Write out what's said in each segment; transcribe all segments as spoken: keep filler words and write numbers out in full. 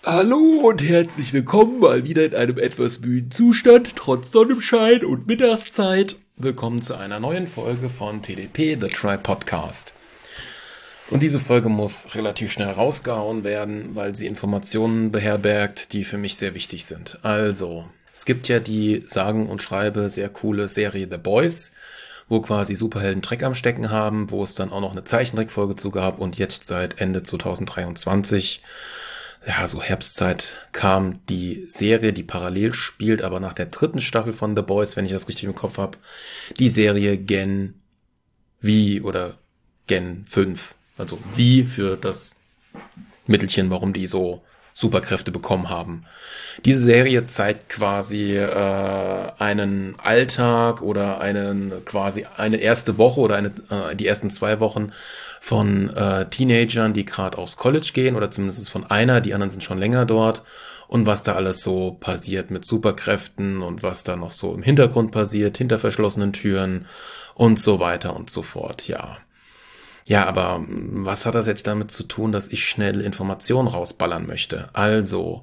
Hallo und herzlich willkommen mal wieder in einem etwas müden Zustand, trotz Sonnenschein und Mittagszeit. Willkommen zu einer neuen Folge von T D P, The Try Podcast. Und diese Folge muss relativ schnell rausgehauen werden, weil sie Informationen beherbergt, die für mich sehr wichtig sind. Also, es gibt ja die sagen und schreibe sehr coole Serie The Boys, wo quasi Superhelden Dreck am Stecken haben, wo es dann auch noch eine Zeichentrickfolge zu gab und jetzt seit Ende zwanzig dreiundzwanzig, ja, so Herbstzeit, kam die Serie, die parallel spielt, aber nach der dritten Staffel von The Boys, wenn ich das richtig im Kopf habe, die Serie Gen V oder Gen fünf. Also V für das Mittelchen, warum die so Superkräfte bekommen haben. Diese Serie zeigt quasi äh, einen Alltag oder einen quasi eine erste Woche oder eine äh, die ersten zwei Wochen von äh, Teenagern, die gerade aufs College gehen oder zumindest von einer, die anderen sind schon länger dort und was da alles so passiert mit Superkräften und was da noch so im Hintergrund passiert, hinter verschlossenen Türen und so weiter und so fort, ja. Ja, aber was hat das jetzt damit zu tun, dass ich schnell Informationen rausballern möchte? Also,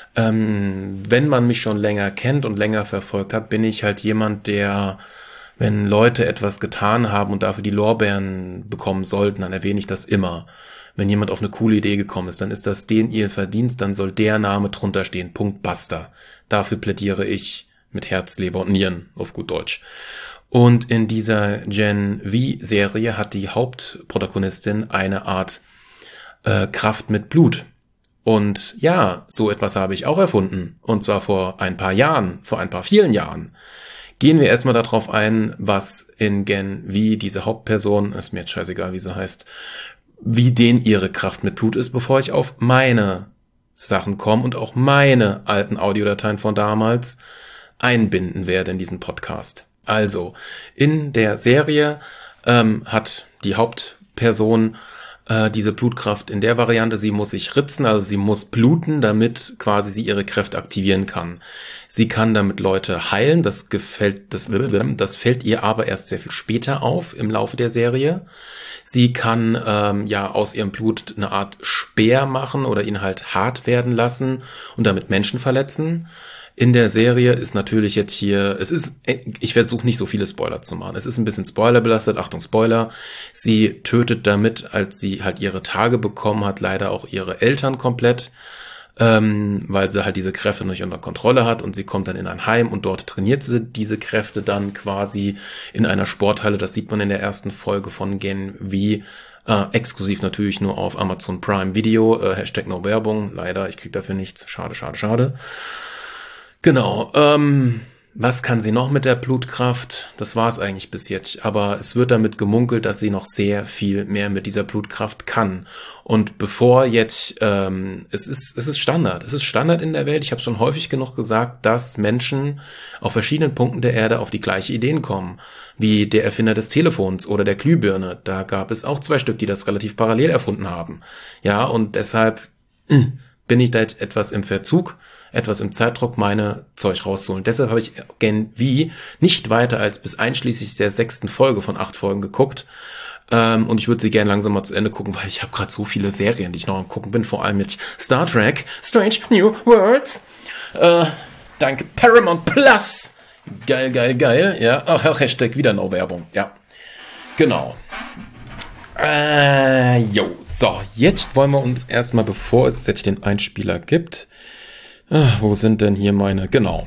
ähm, wenn man mich schon länger kennt und länger verfolgt hat, bin ich halt jemand, der, wenn Leute etwas getan haben und dafür die Lorbeeren bekommen sollten, dann erwähne ich das immer. Wenn jemand auf eine coole Idee gekommen ist, dann ist das den ihr Verdienst, dann soll der Name drunter stehen. Punkt, basta. Dafür plädiere ich mit Herz, Leber und Nieren, auf gut Deutsch. Und in dieser Gen V-Serie hat die Hauptprotagonistin eine Art äh, Kraft mit Blut. Und ja, so etwas habe ich auch erfunden. Und zwar vor ein paar Jahren, vor ein paar vielen Jahren. Gehen wir erstmal darauf ein, was in Gen V diese Hauptperson, ist mir jetzt scheißegal, wie sie heißt, wie denen ihre Kraft mit Blut ist, bevor ich auf meine Sachen komme und auch meine alten Audiodateien von damals einbinden werde in diesen Podcast. Also, in der Serie ähm, hat die Hauptperson äh, diese Blutkraft in der Variante, sie muss sich ritzen, also sie muss bluten, damit quasi sie ihre Kräfte aktivieren kann. Sie kann damit Leute heilen, das gefällt, das, das fällt ihr aber erst sehr viel später auf im Laufe der Serie. Sie kann ähm, ja aus ihrem Blut eine Art Speer machen oder ihn halt hart werden lassen und damit Menschen verletzen. In der Serie ist natürlich jetzt hier, es ist, ich versuche nicht so viele Spoiler zu machen. Es ist ein bisschen spoilerbelastet, Achtung Spoiler. Sie tötet damit, als sie halt ihre Tage bekommen hat, leider auch ihre Eltern komplett, ähm, weil sie halt diese Kräfte nicht unter Kontrolle hat und sie kommt dann in ein Heim und dort trainiert sie diese Kräfte dann quasi in einer Sporthalle. Das sieht man in der ersten Folge von Gen V. Äh, exklusiv natürlich nur auf Amazon Prime Video, äh, Hashtag no Werbung. Leider, ich krieg dafür nichts. Schade, schade, schade. Genau, ähm, was kann sie noch mit der Blutkraft? Das war es eigentlich bis jetzt, aber es wird damit gemunkelt, dass sie noch sehr viel mehr mit dieser Blutkraft kann. Und bevor jetzt, ähm, es ist, es ist Standard, es ist Standard in der Welt, ich habe schon häufig genug gesagt, dass Menschen auf verschiedenen Punkten der Erde auf die gleiche Ideen kommen, wie der Erfinder des Telefons oder der Glühbirne. Da gab es auch zwei Stück, die das relativ parallel erfunden haben. Ja, und deshalb äh, bin ich da jetzt etwas im Verzug, etwas im Zeitdruck, meine Zeug rauszuholen. Deshalb habe ich Gen V nicht weiter als bis einschließlich der sechsten Folge von acht Folgen geguckt. Ähm, und ich würde sie gerne langsam mal zu Ende gucken, weil ich habe gerade so viele Serien, die ich noch am gucken bin. Vor allem mit Star Trek, Strange New Worlds. Äh, danke Paramount Plus. Geil, geil, geil. Ja, ach, Hashtag wieder No Werbung. Ja, genau. Äh, jo, so, jetzt wollen wir uns erstmal, bevor es jetzt den Einspieler gibt, äh, wo sind denn hier meine, genau,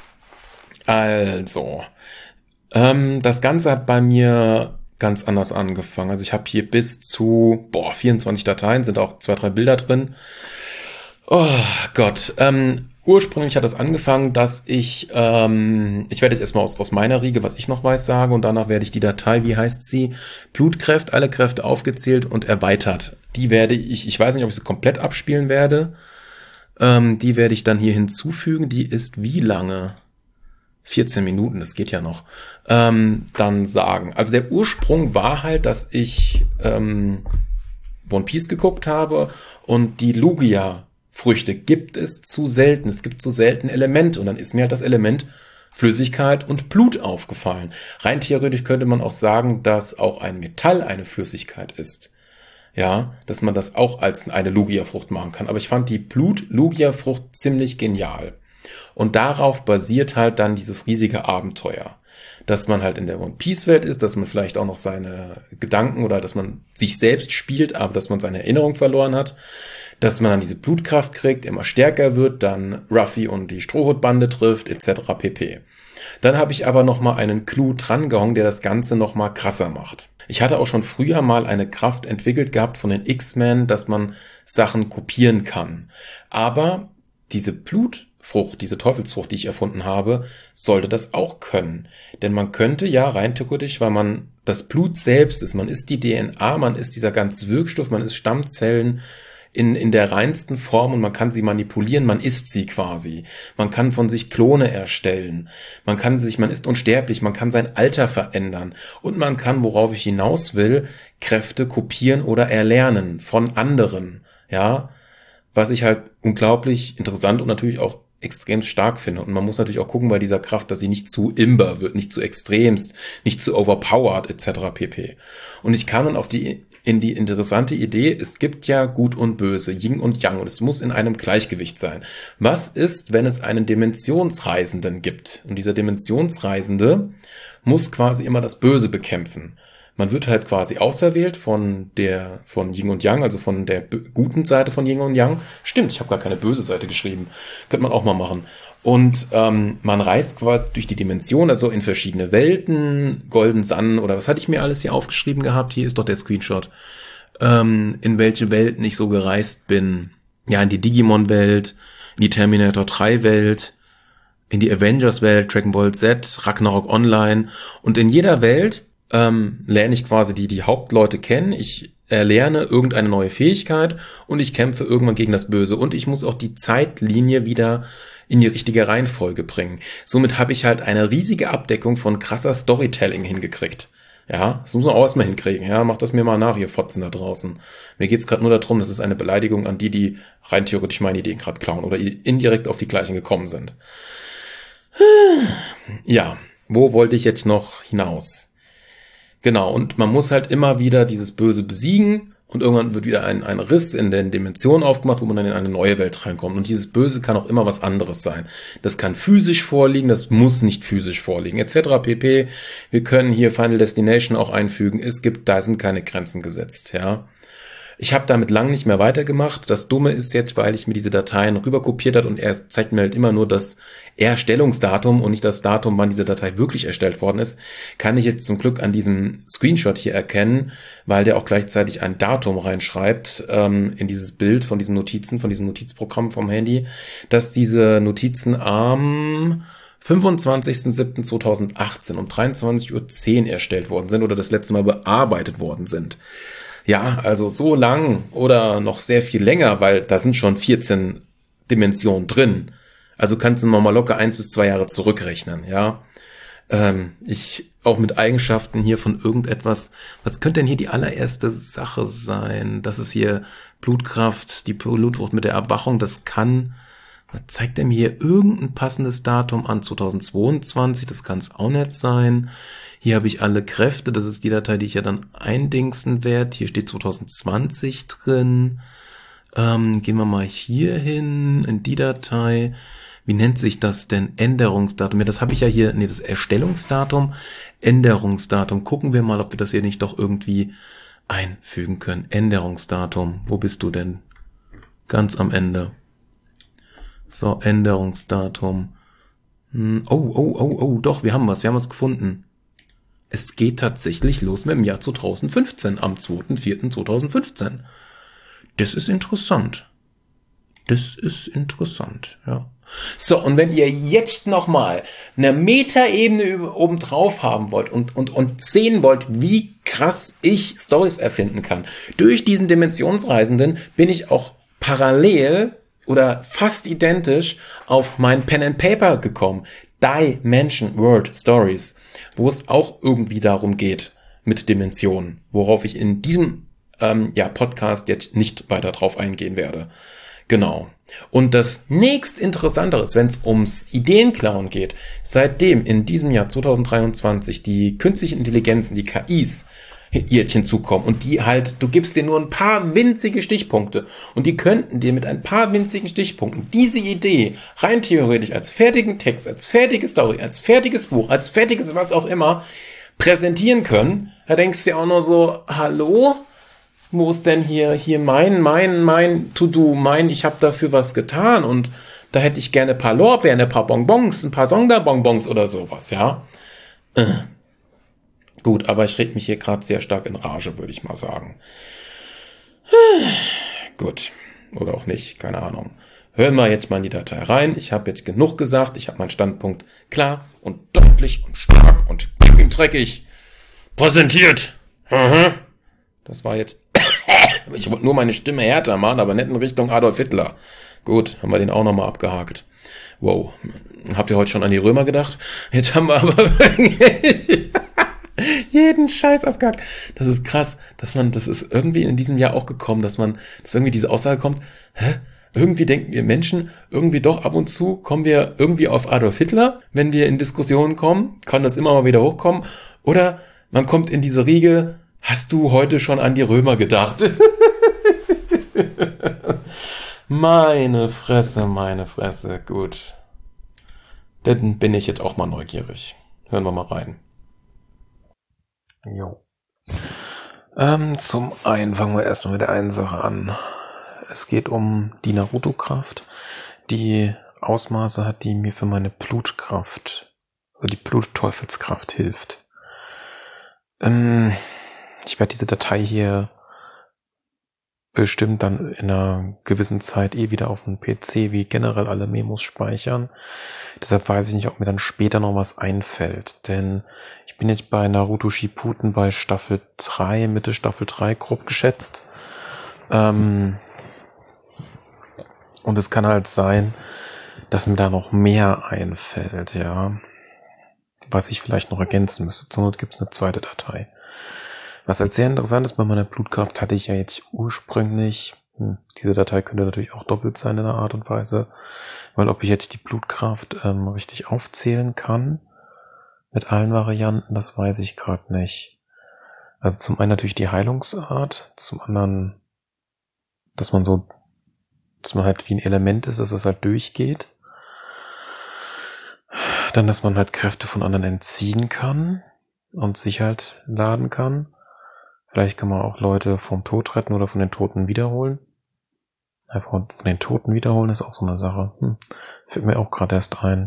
also, ähm, das Ganze hat bei mir ganz anders angefangen, also ich habe hier bis zu, boah, vierundzwanzig Dateien, sind auch zwei, drei Bilder drin, oh Gott, ähm, ursprünglich hat es angefangen, dass ich, ähm, ich werde jetzt erstmal aus, aus meiner Riege, was ich noch weiß, sagen und danach werde ich die Datei, wie heißt sie, Blutkräfte, alle Kräfte aufgezählt und erweitert. Die werde ich, ich weiß nicht, ob ich sie komplett abspielen werde, ähm, die werde ich dann hier hinzufügen, die ist wie lange? vierzehn Minuten, das geht ja noch, ähm, dann sagen. Also der Ursprung war halt, dass ich ähm, One Piece geguckt habe und die Lugia Früchte gibt es zu selten. Es gibt zu selten Elemente. Und dann ist mir halt das Element Flüssigkeit und Blut aufgefallen. Rein theoretisch könnte man auch sagen, dass auch ein Metall eine Flüssigkeit ist. Ja, dass man das auch als eine Lugia-Frucht machen kann. Aber ich fand die Blut-Lugia-Frucht ziemlich genial. Und darauf basiert halt dann dieses riesige Abenteuer. Dass man halt in der One-Piece-Welt ist, dass man vielleicht auch noch seine Gedanken oder dass man sich selbst spielt, aber dass man seine Erinnerung verloren hat. Dass man dann diese Blutkraft kriegt, immer stärker wird, dann Ruffy und die Strohhutbande trifft, et cetera pp. Dann habe ich aber nochmal einen Clou drangehangen, der das Ganze nochmal krasser macht. Ich hatte auch schon früher mal eine Kraft entwickelt gehabt von den X-Men, dass man Sachen kopieren kann. Aber diese Blutfrucht, diese Teufelsfrucht, die ich erfunden habe, sollte das auch können. Denn man könnte ja rein theoretisch, weil man das Blut selbst ist, man ist die D N A, man ist dieser ganze Wirkstoff, man ist Stammzellen, in in der reinsten Form und man kann sie manipulieren, man isst sie quasi. Man kann von sich Klone erstellen. Man kann sich, man ist unsterblich, man kann sein Alter verändern und man kann, worauf ich hinaus will, Kräfte kopieren oder erlernen von anderen, ja, was ich halt unglaublich interessant und natürlich auch extrem stark finde. Und man muss natürlich auch gucken bei dieser Kraft, dass sie nicht zu imber wird, nicht zu extremst, nicht zu overpowered et cetera pp. Und ich kam dann auf die in die interessante Idee, es gibt ja Gut und Böse, Yin und Yang und es muss in einem Gleichgewicht sein. Was ist, wenn es einen Dimensionsreisenden gibt? Und dieser Dimensionsreisende muss quasi immer das Böse bekämpfen. Man wird halt quasi auserwählt von der von Yin und Yang, also von der guten Seite von Yin und Yang. Stimmt, ich habe gar keine böse Seite geschrieben. Könnte man auch mal machen. Und ähm, man reist quasi durch die Dimension, also in verschiedene Welten, Golden Sun oder was hatte ich mir alles hier aufgeschrieben gehabt? Hier ist doch der Screenshot. Ähm, in welche Welten ich so gereist bin. Ja, in die Digimon-Welt, in die Terminator drei Welt, in die Avengers-Welt, Dragon Ball Z, Ragnarok Online. Und in jeder Welt ähm, lerne ich quasi die, die Hauptleute kennen. Ich erlerne irgendeine neue Fähigkeit und ich kämpfe irgendwann gegen das Böse. Und ich muss auch die Zeitlinie wieder in die richtige Reihenfolge bringen. Somit habe ich halt eine riesige Abdeckung von krasser Storytelling hingekriegt. Ja, das muss man auch erstmal hinkriegen. Ja, macht das mir mal nach, ihr Fotzen da draußen. Mir geht's gerade nur darum, das ist eine Beleidigung an die, die rein theoretisch meine Ideen gerade klauen oder indirekt auf die gleichen gekommen sind. Ja, wo wollte ich jetzt noch hinaus? Genau, und man muss halt immer wieder dieses Böse besiegen und irgendwann wird wieder ein, ein Riss in den Dimensionen aufgemacht, wo man dann in eine neue Welt reinkommt. Und dieses Böse kann auch immer was anderes sein. Das kann physisch vorliegen, das muss nicht physisch vorliegen, et cetera pp. Wir können hier Final Destination auch einfügen. Es gibt, da sind keine Grenzen gesetzt, ja. Ich habe damit lang nicht mehr weitergemacht. Das Dumme ist jetzt, weil ich mir diese Dateien rüberkopiert hat und er zeigt mir halt immer nur das Erstellungsdatum und nicht das Datum, wann diese Datei wirklich erstellt worden ist, kann ich jetzt zum Glück an diesem Screenshot hier erkennen, weil der auch gleichzeitig ein Datum reinschreibt ähm, in dieses Bild von diesen Notizen, von diesem Notizprogramm vom Handy, dass diese Notizen am fünfundzwanzigsten siebten zweitausendachtzehn um dreiundzwanzig Uhr zehn erstellt worden sind oder das letzte Mal bearbeitet worden sind. Ja, also so lang oder noch sehr viel länger, weil da sind schon vierzehn Dimensionen drin. Also kannst du nochmal locker eins bis zwei Jahre zurückrechnen, ja. Ähm, ich, auch mit Eigenschaften hier von irgendetwas, was könnte denn hier die allererste Sache sein? Das ist hier Blutkraft, die Blutwucht mit der Erwachung, das kann, was zeigt er mir hier irgendein passendes Datum an? zweitausendzweiundzwanzig, das kann es auch nicht sein. Hier habe ich alle Kräfte, das ist die Datei, die ich ja dann eindingsen werde. Hier steht zweitausendzwanzig drin. Ähm, gehen wir mal hier hin, in die Datei. Wie nennt sich das denn? Änderungsdatum. Ja, das habe ich ja hier, nee, das Erstellungsdatum, Änderungsdatum. Gucken wir mal, ob wir das hier nicht doch irgendwie einfügen können. Änderungsdatum. Wo bist du denn? Ganz am Ende. So, Änderungsdatum. Hm, oh, oh, oh, oh, doch, wir haben was, wir haben was gefunden. Es geht tatsächlich los mit dem Jahr zweitausendfünfzehn, am zweiten vierten zweitausendfünfzehn. Das ist interessant. Das ist interessant, ja. So, und wenn ihr jetzt nochmal eine Metaebene oben drauf haben wollt und, und, und sehen wollt, wie krass ich Storys erfinden kann, durch diesen Dimensionsreisenden bin ich auch parallel oder fast identisch auf mein Pen and Paper gekommen. Dimension World Stories, wo es auch irgendwie darum geht mit Dimensionen, worauf ich in diesem ähm, ja, Podcast jetzt nicht weiter drauf eingehen werde. Genau. Und das nächst Interessantere ist, wenn es ums Ideenklauen geht, seitdem in diesem Jahr zweitausenddreiundzwanzig die künstlichen Intelligenzen, die K Is, jetzt hinzukommen und die halt, du gibst dir nur ein paar winzige Stichpunkte und die könnten dir mit ein paar winzigen Stichpunkten diese Idee rein theoretisch als fertigen Text, als fertige Story, als fertiges Buch, als fertiges was auch immer präsentieren können. Da denkst du dir auch nur so, hallo? Wo ist denn hier, hier mein, mein, mein To-Do, mein, ich habe dafür was getan und da hätte ich gerne ein paar Lorbeeren, ein paar Bonbons, ein paar Sonderbonbons oder sowas, ja. Äh. Gut, aber ich rede mich hier gerade sehr stark in Rage, würde ich mal sagen. Gut, oder auch nicht, keine Ahnung. Hören wir jetzt mal in die Datei rein. Ich habe jetzt genug gesagt, ich habe meinen Standpunkt klar und deutlich und stark und dreckig präsentiert. Das war jetzt... Ich wollte nur meine Stimme härter machen, aber nicht in Richtung Adolf Hitler. Gut, haben wir den auch nochmal abgehakt. Wow, habt ihr heute schon an die Römer gedacht? Jetzt haben wir aber jeden Scheiß abgehakt. Das ist krass, dass man, das ist irgendwie in diesem Jahr auch gekommen, dass man, dass irgendwie diese Aussage kommt, hä? Irgendwie denken wir Menschen, irgendwie doch ab und zu kommen wir irgendwie auf Adolf Hitler, wenn wir in Diskussionen kommen, kann das immer mal wieder hochkommen, oder man kommt in diese Riege, hast du heute schon an die Römer gedacht? Meine Fresse, meine Fresse, gut. Dann bin ich jetzt auch mal neugierig. Hören wir mal rein. Jo. Ähm, zum einen fangen wir erstmal mit der einen Sache an. Es geht um die Naruto-Kraft, die Ausmaße hat, die mir für meine Blutkraft, also die Blutteufelskraft hilft. Ähm, ich werde diese Datei hier bestimmt dann in einer gewissen Zeit eh wieder auf dem P C wie generell alle Memos speichern. Deshalb weiß ich nicht, ob mir dann später noch was einfällt. Denn ich bin jetzt bei Naruto Shippuden bei Staffel drei, Mitte Staffel drei grob geschätzt. Ähm und es kann halt sein, dass mir da noch mehr einfällt, ja. Was ich vielleicht noch ergänzen müsste. Zur Not gibt es eine zweite Datei. Was halt sehr interessant ist, bei meiner Blutkraft hatte ich ja jetzt ursprünglich, hm, diese Datei könnte natürlich auch doppelt sein in einer Art und Weise, weil ob ich jetzt die Blutkraft ähm, richtig aufzählen kann, mit allen Varianten, das weiß ich gerade nicht. Also zum einen natürlich die Heilungsart, zum anderen, dass man so, dass man halt wie ein Element ist, dass es halt durchgeht. Dann, dass man halt Kräfte von anderen entziehen kann und sich halt laden kann. Vielleicht kann man auch Leute vom Tod retten oder von den Toten wiederholen. Ja, von den Toten wiederholen ist auch so eine Sache. Hm. Fällt mir auch gerade erst ein.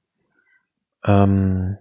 Ähm,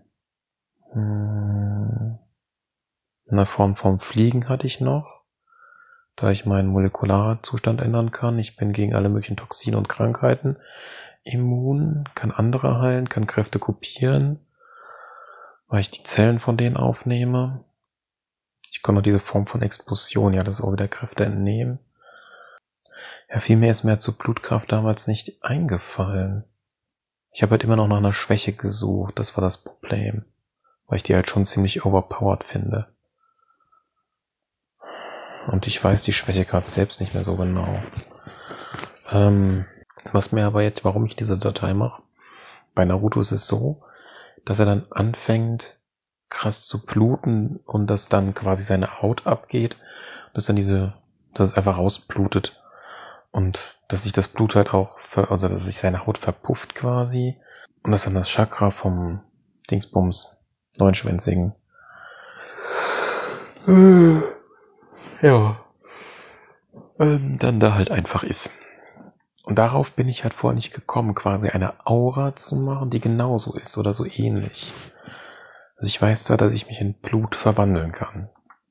hm, eine Form vom Fliegen hatte ich noch, da ich meinen Molekularzustand ändern kann. Ich bin gegen alle möglichen Toxine und Krankheiten immun, kann andere heilen, kann Kräfte kopieren, weil ich die Zellen von denen aufnehme. Ich kann noch diese Form von Explosion, ja, das ist auch wieder Kräfte entnehmen. Ja, viel mehr ist mir zur Blutkraft damals nicht eingefallen. Ich habe halt immer noch nach einer Schwäche gesucht, das war das Problem. Weil ich die halt schon ziemlich overpowered finde. Und ich weiß die Schwäche gerade selbst nicht mehr so genau. Ähm, was mir aber jetzt, warum ich diese Datei mache, bei Naruto ist es so, dass er dann anfängt, krass zu bluten und dass dann quasi seine Haut abgeht, dass dann diese, dass es einfach rausblutet und dass sich das Blut halt auch, ver, also dass sich seine Haut verpufft quasi und dass dann das Chakra vom Dingsbums Neunschwänzigen ja ähm, dann da halt einfach ist. Und darauf bin ich halt vorher nicht gekommen, quasi eine Aura zu machen, die genauso ist oder so ähnlich. Also ich weiß zwar, dass ich mich in Blut verwandeln kann,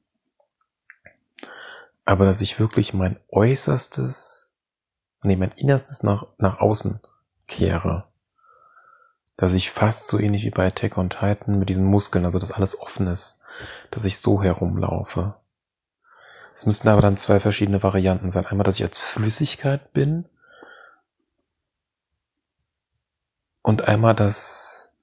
aber dass ich wirklich mein Äußerstes, nee, mein Innerstes nach, nach außen kehre. Dass ich fast so ähnlich wie bei Attack on Titan mit diesen Muskeln, also dass alles offen ist, dass ich so herumlaufe. Es müssten aber dann zwei verschiedene Varianten sein. Einmal, dass ich als Flüssigkeit bin und einmal, dass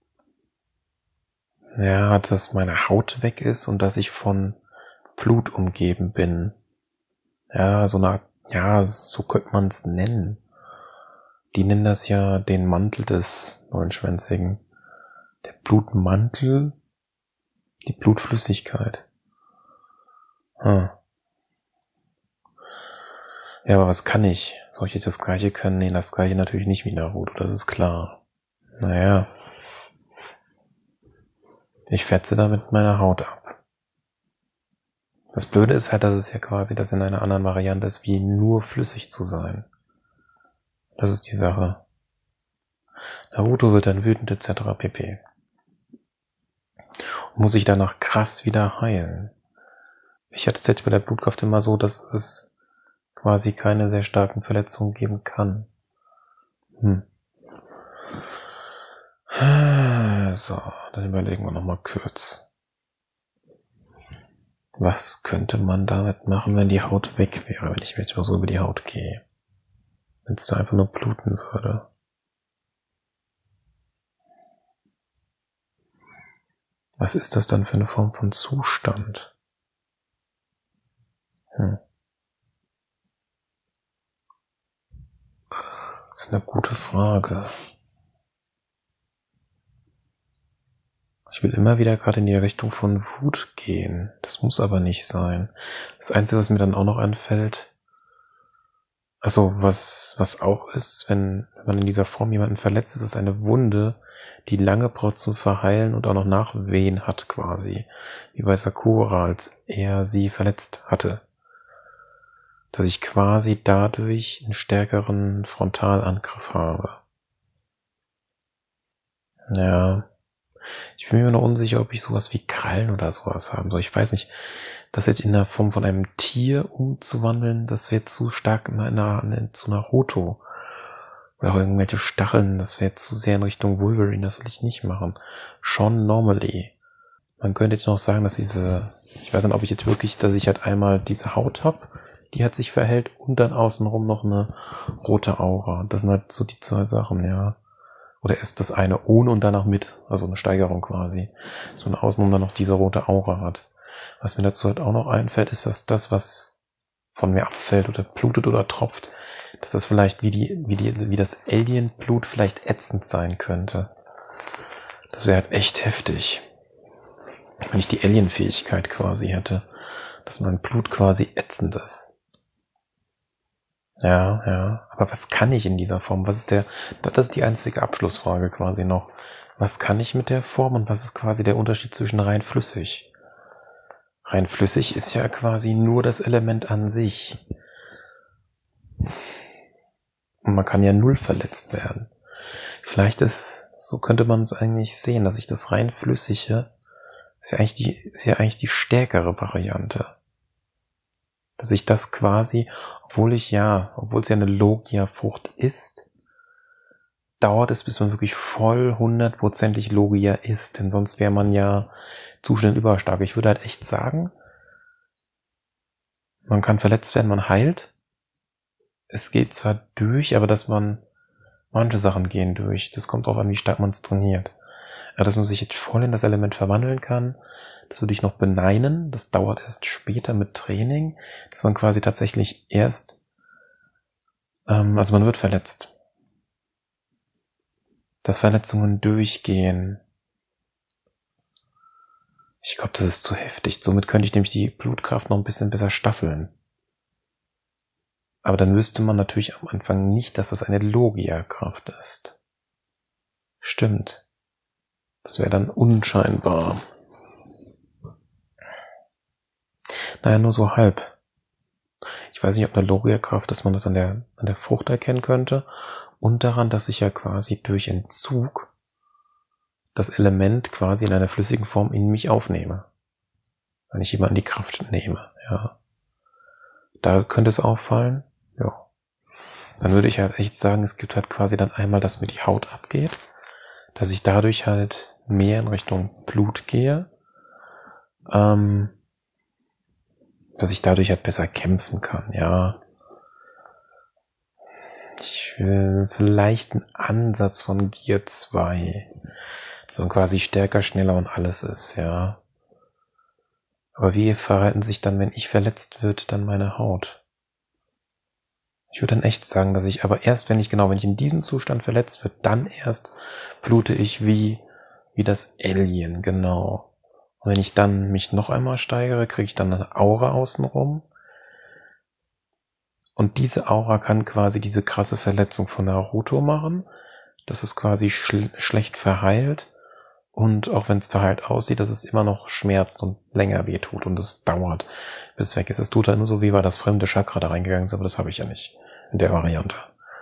ja, dass meine Haut weg ist und dass ich von Blut umgeben bin. Ja, so eine, ja, so könnte man es nennen. Die nennen das ja den Mantel des Neunschwänzigen. Der Blutmantel, die Blutflüssigkeit. Hm. Ja, aber was kann ich? Soll ich jetzt das Gleiche können? Nee, das Gleiche natürlich nicht wie Naruto, das ist klar. Naja. Ich fetze damit meine Haut ab. Das Blöde ist halt, dass es ja quasi das in einer anderen Variante ist, wie nur flüssig zu sein. Das ist die Sache. Naruto wird dann wütend et cetera pp. Und muss sich danach krass wieder heilen. Ich hatte es jetzt bei der Blutkraft immer so, dass es quasi keine sehr starken Verletzungen geben kann. Hm. So, dann überlegen wir nochmal kurz. Was könnte man damit machen, wenn die Haut weg wäre, wenn ich jetzt mal so über die Haut gehe? Wenn es da einfach nur bluten würde. Was ist das dann für eine Form von Zustand? Hm. Das ist eine gute Frage. Ich will immer wieder gerade in die Richtung von Wut gehen. Das muss aber nicht sein. Das Einzige, was mir dann auch noch einfällt, also was was auch ist, wenn, wenn man in dieser Form jemanden verletzt, ist es eine Wunde, die lange braucht zum Verheilen und auch noch Nachwehen hat quasi. Wie bei Sakura, als er sie verletzt hatte. Dass ich quasi dadurch einen stärkeren Frontalangriff habe. Ja. Ich bin mir noch unsicher, ob ich sowas wie Krallen oder sowas haben soll. Ich weiß nicht, das jetzt in der Form von einem Tier umzuwandeln, das wäre zu stark in einer, in, zu Naruto. Oder auch irgendwelche Stacheln, das wäre zu sehr in Richtung Wolverine, das will ich nicht machen. Schon normally. Man könnte jetzt noch sagen, dass diese, ich weiß nicht, ob ich jetzt wirklich, dass ich halt einmal diese Haut habe, die hat sich verhält und dann außenrum noch eine rote Aura. Das sind halt so die zwei Sachen, ja. Oder erst das eine ohne und danach mit, also eine Steigerung quasi. So eine Außenrum dann noch diese rote Aura hat. Was mir dazu halt auch noch einfällt, ist, dass das, was von mir abfällt oder blutet oder tropft, dass das vielleicht wie die, wie die, wie das Alien-Blut vielleicht ätzend sein könnte. Das wäre halt echt heftig. Wenn ich die Alien-Fähigkeit quasi hätte, dass mein Blut quasi ätzend ist. Ja, ja. Aber was kann ich in dieser Form? Was ist der, das ist die einzige Abschlussfrage quasi noch. Was kann ich mit der Form und was ist quasi der Unterschied zwischen rein flüssig? Rein flüssig ist ja quasi nur das Element an sich. Und man kann ja null verletzt werden. Vielleicht ist, so könnte man es eigentlich sehen, dass ich das rein flüssige, ist ja eigentlich die, ist ja eigentlich die stärkere Variante. Dass ich das quasi, obwohl ich ja, obwohl es ja eine Logia-Frucht ist, dauert es, bis man wirklich voll hundertprozentig Logia ist, denn sonst wäre man ja zu schnell überstark. Ich würde halt echt sagen, man kann verletzt werden, man heilt. Es geht zwar durch, aber dass man, manche Sachen gehen durch. Das kommt drauf an, wie stark man es trainiert. Ja, dass man sich jetzt voll in das Element verwandeln kann, das würde ich noch beneinen. Das dauert erst später mit Training, dass man quasi tatsächlich erst, ähm, also man wird verletzt. Dass Verletzungen durchgehen. Ich glaube, das ist zu heftig. Somit könnte ich nämlich die Blutkraft noch ein bisschen besser staffeln. Aber dann wüsste man natürlich am Anfang nicht, dass das eine Logia-Kraft ist. Stimmt. Das wäre dann unscheinbar. Naja, nur so halb. Ich weiß nicht, ob eine Logia-Kraft, dass man das an der, an der Frucht erkennen könnte. Und daran, dass ich ja quasi durch Entzug das Element quasi in einer flüssigen Form in mich aufnehme. Wenn ich jemanden die Kraft nehme, ja. Da könnte es auffallen, ja. Dann würde ich halt echt sagen, es gibt halt quasi dann einmal, dass mir die Haut abgeht, dass ich dadurch halt mehr in Richtung Blut gehe, ähm, dass ich dadurch halt besser kämpfen kann, ja. Ich will vielleicht einen Ansatz von Gear zwei, so quasi stärker, schneller und alles ist, ja. Aber wie verhalten sich dann, wenn ich verletzt wird, dann meine Haut? Ich würde dann echt sagen, dass ich aber erst, wenn ich genau, wenn ich in diesem Zustand verletzt wird, dann erst blute ich wie, wie das Alien, genau. Und wenn ich dann mich noch einmal steigere, kriege ich dann eine Aura außenrum. Und diese Aura kann quasi diese krasse Verletzung von Naruto machen. Das ist quasi schl- schlecht verheilt. Und auch wenn es verheilt aussieht, dass es immer noch schmerzt und länger wehtut. Und es dauert, bis es weg ist. Es tut halt nur so weh, weil das fremde Chakra da reingegangen ist. Aber das habe ich ja nicht in der Variante.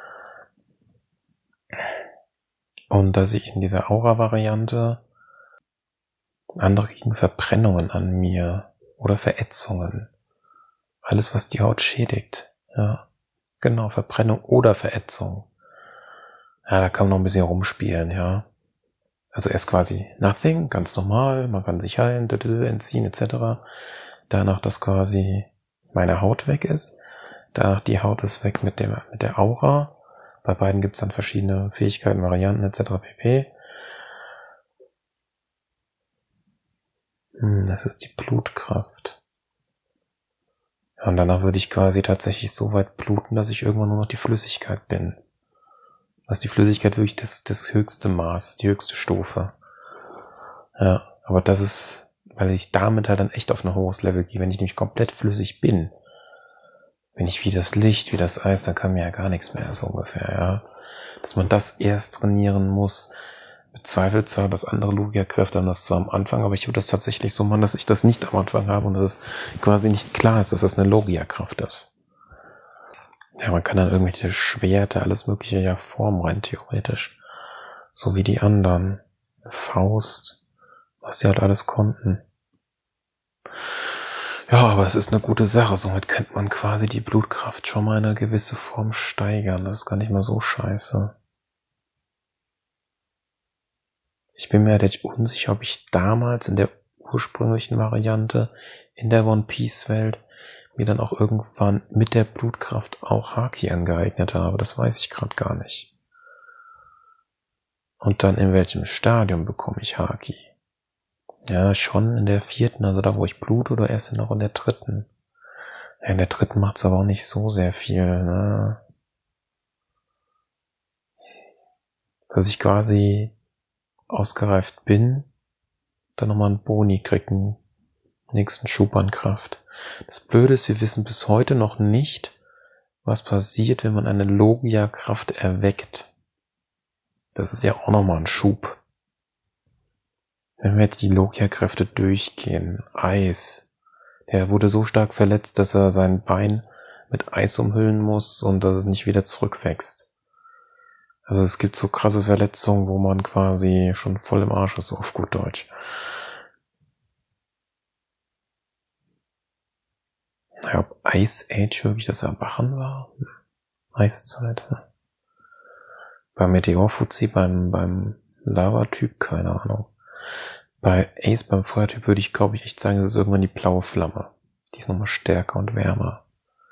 Und dass ich in dieser Aura-Variante andere kriegen Verbrennungen an mir oder Verätzungen. Alles, was die Haut schädigt. Ja, genau, Verbrennung oder Verätzung. Ja, da kann man noch ein bisschen rumspielen, ja. Also erst quasi nothing, ganz normal, man kann sich heilen, entziehen et cetera. Danach, dass quasi meine Haut weg ist. Danach die Haut ist weg mit dem mit der Aura. Bei beiden gibt es dann verschiedene Fähigkeiten, Varianten et cetera pp. Hm, das ist die Blutkraft. Ja, und danach würde ich quasi tatsächlich so weit bluten, dass ich irgendwann nur noch die Flüssigkeit bin. Das ist die Flüssigkeit wirklich das, das höchste Maß, ist die höchste Stufe. Ja, aber das ist, weil ich damit halt dann echt auf ein hohes Level gehe. Wenn ich nämlich komplett flüssig bin, bin ich wie das Licht, wie das Eis, dann kann mir ja gar nichts mehr, so ungefähr, ja. Dass man das erst trainieren muss, bezweifelt zwar, dass andere Logia-Kräfte haben das zwar am Anfang, aber ich würde das tatsächlich so machen, dass ich das nicht am Anfang habe und dass es quasi nicht klar ist, dass das eine Logia-Kraft ist. Ja, man kann dann irgendwelche Schwerter, alles mögliche ja formen, rein theoretisch. So wie die anderen. Faust, was die halt alles konnten. Ja, aber es ist eine gute Sache. Somit könnte man quasi die Blutkraft schon mal in eine gewisse Form steigern. Das ist gar nicht mal so scheiße. Ich bin mir halt unsicher, ob ich damals in der ursprünglichen Variante in der One Piece Welt mir dann auch irgendwann mit der Blutkraft auch Haki angeeignet habe. Das weiß ich gerade gar nicht. Und dann in welchem Stadium bekomme ich Haki? Ja, schon in der vierten, also da wo ich Blut, oder erst noch in der dritten? Ja, in der dritten macht's aber auch nicht so sehr viel, ne? Dass ich quasi ausgereift bin, dann nochmal einen Boni kriegen, nächsten Schub an Kraft. Das Blöde ist, wir wissen bis heute noch nicht, was passiert, wenn man eine Logia-Kraft erweckt. Das ist ja auch nochmal ein Schub. Wenn wir jetzt die Logia-Kräfte durchgehen, Eis, der wurde so stark verletzt, dass er sein Bein mit Eis umhüllen muss und dass es nicht wieder zurückwächst. Also es gibt so krasse Verletzungen, wo man quasi schon voll im Arsch ist, so auf gut Deutsch. Ja, ob Ice Age wirklich das Erwachen war? Eiszeit. Ja. Beim Meteor-Fuzzi, beim, beim Lava-Typ, keine Ahnung. Bei Ace, beim Feuertyp, würde ich, glaube ich, echt sagen, es ist irgendwann die blaue Flamme. Die ist nochmal stärker und wärmer.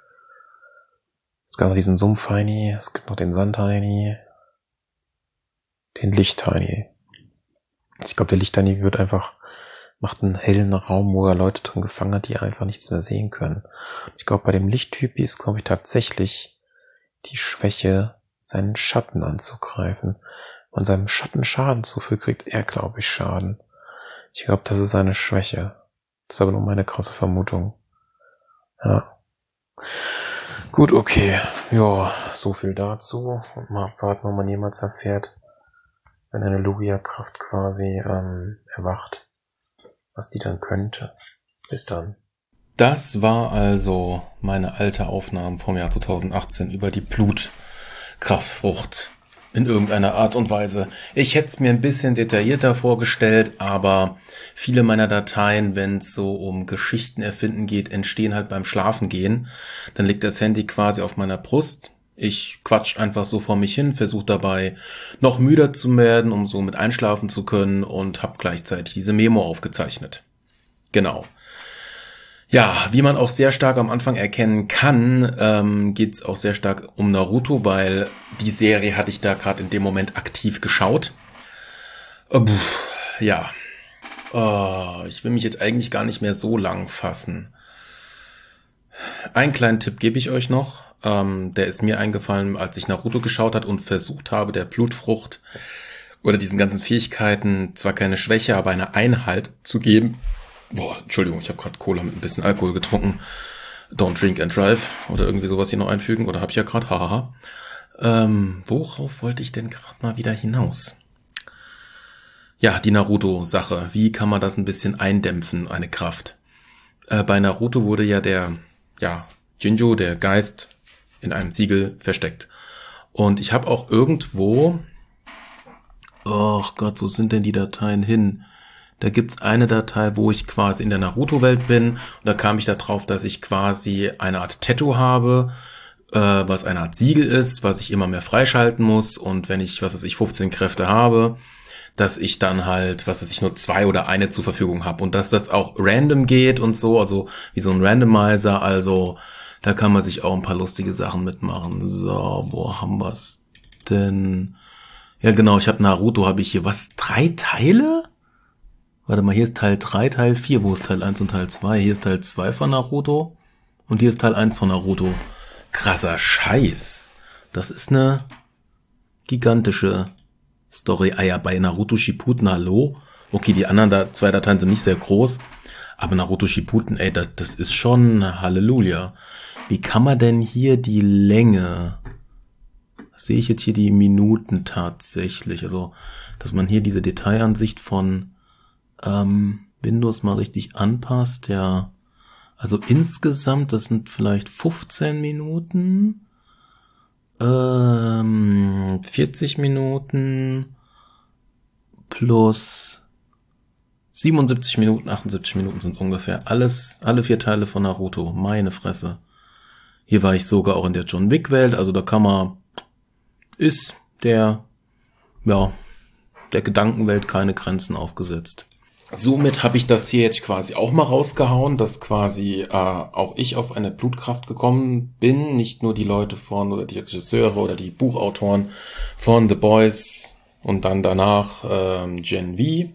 Es gab noch diesen Sumpf-Heini, es gibt noch den Sand-Heini, den Licht-Heini. Ich glaube, der Licht-Heini wird einfach, macht einen hellen Raum, wo er Leute drin gefangen hat, die einfach nichts mehr sehen können. Ich glaube, bei dem Lichttypi ist, glaube ich, tatsächlich die Schwäche, seinen Schatten anzugreifen. Wenn man seinem Schatten Schaden zufügt, kriegt er, glaube ich, Schaden. Ich glaube, das ist seine Schwäche. Das ist aber nur meine krasse Vermutung. Ja. Gut, okay. Ja, so viel dazu. Und mal abwarten, ob man jemals erfährt, wenn eine Logia-Kraft quasi ähm, erwacht, was die dann könnte. Bis dann. Das war also meine alte Aufnahme vom Jahr zweitausendachtzehn über die Blutkraftfrucht in irgendeiner Art und Weise. Ich hätte es mir ein bisschen detaillierter vorgestellt, aber viele meiner Dateien, wenn es so um Geschichten erfinden geht, entstehen halt beim Schlafengehen. Dann liegt das Handy quasi auf meiner Brust. Ich quatsch einfach so vor mich hin, versuche dabei noch müder zu werden, um so mit einschlafen zu können, und habe gleichzeitig diese Memo aufgezeichnet. Genau. Ja, wie man auch sehr stark am Anfang erkennen kann, ähm, geht es auch sehr stark um Naruto, weil die Serie hatte ich da gerade in dem Moment aktiv geschaut. Äh, ja, äh, ich will mich jetzt eigentlich gar nicht mehr so lang fassen. Einen kleinen Tipp gebe ich euch noch. Ähm, der ist mir eingefallen, als ich Naruto geschaut hat und versucht habe, der Blutfrucht oder diesen ganzen Fähigkeiten zwar keine Schwäche, aber eine Einheit zu geben. Boah, Entschuldigung, ich habe gerade Cola mit ein bisschen Alkohol getrunken. Don't drink and drive oder irgendwie sowas hier noch einfügen. Oder habe ich ja gerade, hahaha. Ähm, worauf wollte ich denn gerade mal wieder hinaus? Ja, die Naruto-Sache. Wie kann man das ein bisschen eindämpfen, eine Kraft? Äh, bei Naruto wurde ja der, ja, Jinjo, der Geist, in einem Siegel versteckt. Und ich habe auch irgendwo, oh Gott, wo sind denn die Dateien hin? Da gibt's eine Datei, wo ich quasi in der Naruto-Welt bin. Und da kam ich da drauf, dass ich quasi eine Art Tattoo habe, äh, was eine Art Siegel ist, was ich immer mehr freischalten muss. Und wenn ich, was weiß ich, fünfzehn Kräfte habe, dass ich dann halt, was weiß ich, nur zwei oder eine zur Verfügung habe. Und dass das auch random geht und so, also wie so ein Randomizer. Also da kann man sich auch ein paar lustige Sachen mitmachen. So, wo haben wir's denn? Ja genau, ich habe Naruto, habe ich hier, was, drei Teile? Warte mal, hier ist Teil drei, Teil vier, wo ist Teil eins und Teil zwei? Hier ist Teil zwei von Naruto und hier ist Teil eins von Naruto. Krasser Scheiß. Das ist eine gigantische Story. Ah ja, bei Naruto Shippuden, hallo? Okay, die anderen da, zwei Dateien sind nicht sehr groß, aber Naruto Shippuden, ey, das, das ist schon Halleluja. Wie kann man denn hier die Länge... Sehe ich jetzt hier die Minuten tatsächlich? Also, dass man hier diese Detailansicht von ähm, Windows mal richtig anpasst, ja. Also insgesamt, das sind vielleicht fünfzehn Minuten, ähm, vierzig Minuten plus siebenundsiebzig Minuten, achtundsiebzig Minuten sind es ungefähr. Alles, alle vier Teile von Naruto, meine Fresse. Hier war ich sogar auch in der John Wick Welt, also da kann man, ist der, ja, der Gedankenwelt keine Grenzen aufgesetzt. Somit habe ich das hier jetzt quasi auch mal rausgehauen, dass quasi äh, auch ich auf eine Blutkraft gekommen bin. Nicht nur die Leute von oder die Regisseure oder die Buchautoren von The Boys und dann danach ähm, Gen V.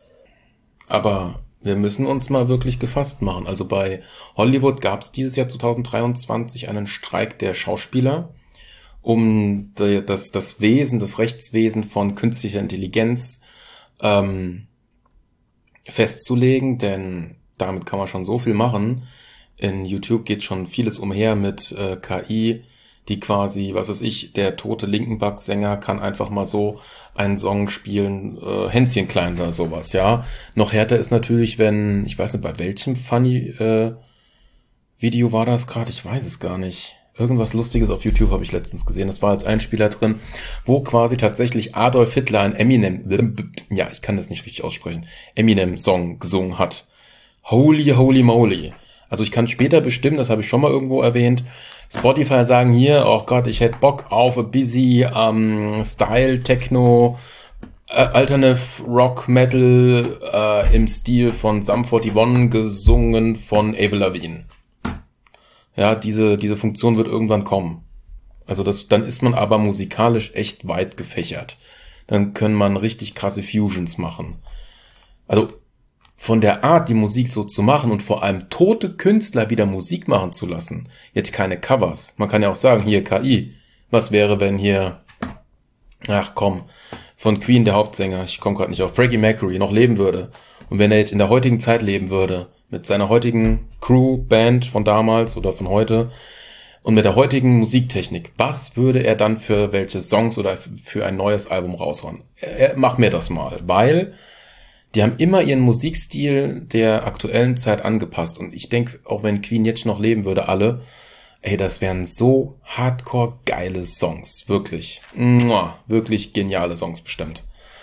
Aber wir müssen uns mal wirklich gefasst machen. Also bei Hollywood gab es dieses Jahr zwanzig dreiundzwanzig einen Streik der Schauspieler, um die, das, das Wesen, das Rechtswesen von künstlicher Intelligenz ähm, festzulegen, denn damit kann man schon so viel machen. In YouTube geht schon vieles umher mit äh, K I, die quasi, was weiß ich, der tote Linkenback-Sänger kann einfach mal so einen Song spielen, äh, Hänschen klein oder sowas, ja. Noch härter ist natürlich, wenn, ich weiß nicht, bei welchem funny äh, Video war das gerade, ich weiß es gar nicht. Irgendwas Lustiges auf YouTube habe ich letztens gesehen. Das war als Einspieler drin, wo quasi tatsächlich Adolf Hitler ein Eminem, ja, ich kann das nicht richtig aussprechen, Eminem-Song gesungen hat. Holy, holy moly. Also ich kann später bestimmen, das habe ich schon mal irgendwo erwähnt, Spotify sagen hier, oh Gott, ich hätte Bock auf a busy um, Style, Techno, uh, Alternative Rock, Metal uh, im Stil von Sum einundvierzig gesungen von Avril Lavigne. Ja, diese, diese Funktion wird irgendwann kommen. Also das, dann ist man aber musikalisch echt weit gefächert. Dann können man richtig krasse Fusions machen. Also von der Art, die Musik so zu machen und vor allem tote Künstler wieder Musik machen zu lassen. Jetzt keine Covers. Man kann ja auch sagen, hier K I. Was wäre, wenn hier, ach komm, von Queen der Hauptsänger, ich komme gerade nicht auf, Freddie Mercury noch leben würde. Und wenn er jetzt in der heutigen Zeit leben würde, mit seiner heutigen Crew, Band von damals oder von heute und mit der heutigen Musiktechnik, was würde er dann für welche Songs oder für ein neues Album raushauen? Er, mach mir das mal, weil die haben immer ihren Musikstil der aktuellen Zeit angepasst und ich denke, auch wenn Queen jetzt noch leben würde, alle, ey, das wären so hardcore geile Songs, wirklich, Mua, wirklich geniale Songs bestimmt.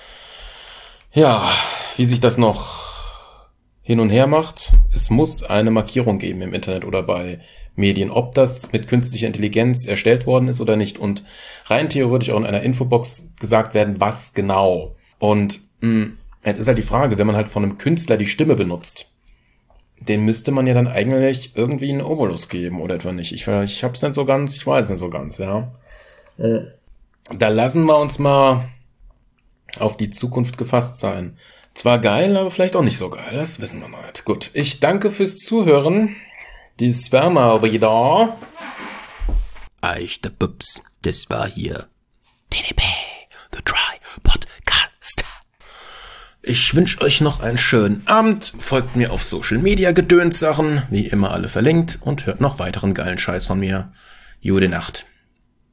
Ja, wie sich das noch hin und her macht, es muss eine Markierung geben im Internet oder bei Medien, ob das mit künstlicher Intelligenz erstellt worden ist oder nicht und rein theoretisch auch in einer Infobox gesagt werden, was genau. Und mh, jetzt ist halt die Frage, wenn man halt von einem Künstler die Stimme benutzt, den müsste man ja dann eigentlich irgendwie einen Obolus geben oder etwa nicht. Ich, ich hab's nicht so ganz, ich weiß nicht so ganz, ja. Da lassen wir uns mal auf die Zukunft gefasst sein. Zwar geil, aber vielleicht auch nicht so geil. Das wissen wir mal. Gut, ich danke fürs Zuhören. Das war mal wieder. Eich der Pups, das war hier T D P, The Try Podcast. Ich wünsche euch noch einen schönen Abend. Folgt mir auf Social Media Gedöns Sachen, wie immer alle verlinkt, und hört noch weiteren geilen Scheiß von mir. Gute Nacht.